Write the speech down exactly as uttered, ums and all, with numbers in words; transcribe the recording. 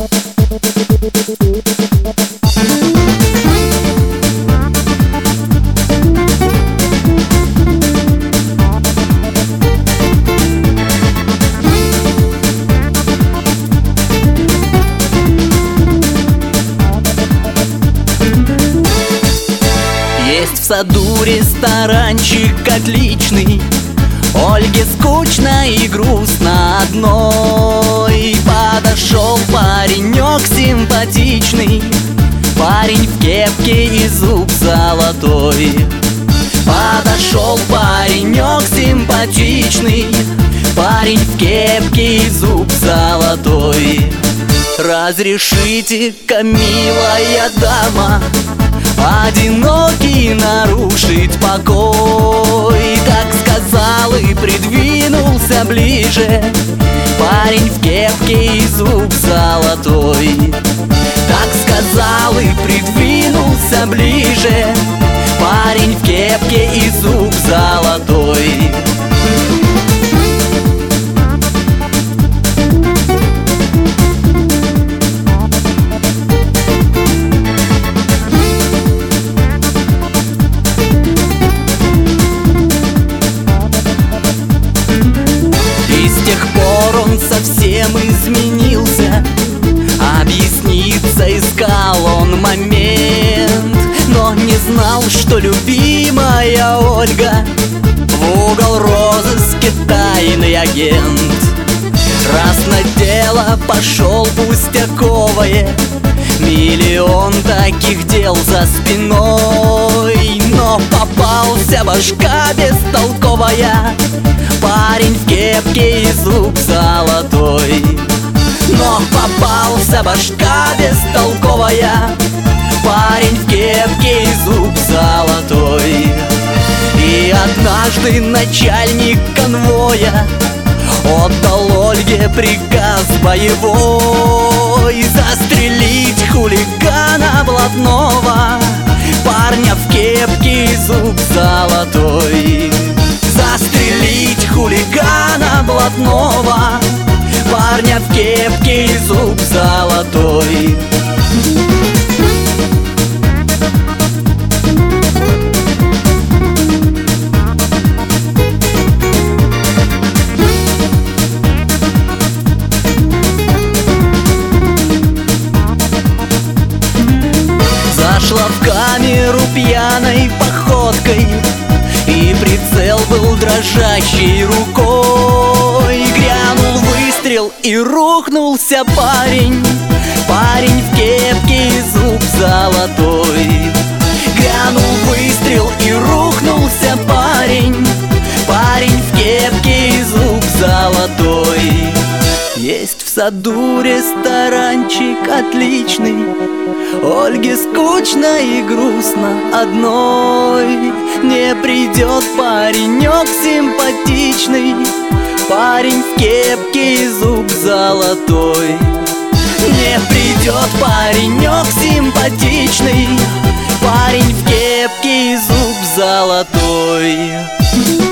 Есть в саду ресторанчик отличный, Ольге скучно и грустно одной. Подошел паренек симпатичный, парень в кепке и зуб золотой. Подошел паренек симпатичный, парень в кепке и зуб золотой. Разрешите-ка, милая дама, одинокий нарушить покой. Так сказал и придвинулся ближе парень в кепке и зуб золотой. Так сказал и придвинулся ближе парень в кепке и зуб золотой. Совсем изменился, объясниться искал он момент, но не знал, что любимая Ольга в угол розыске тайный агент. Раз на дело пошел пустяковое, миллион таких дел за спиной, но попался башка бестолковая, парень в кепке и зуб золотой. Но попался башка бестолковая, парень в кепке и зуб золотой. И однажды начальник конвоя отдал Ольге приказ боевой: застрелить хулигана блатного, парня в кепке и зуб золотой. Застрелить хулигана блатного, парня в кепке и зуб золотой. Зашла в камеру пьяной походкой, и прицел был дрожащей рукой. Грянул выстрел и рухнулся парень, парень в кепке и зуб золотой. Грянул выстрел и рухнулся парень, парень в кепке и зуб золотой. Есть в саду ресторанчик отличный, Ольге скучно и грустно одной. Не придет паренек симпатичный, парень в кепке и зуб золотой. Не придет паренек симпатичный, парень в кепке и зуб золотой.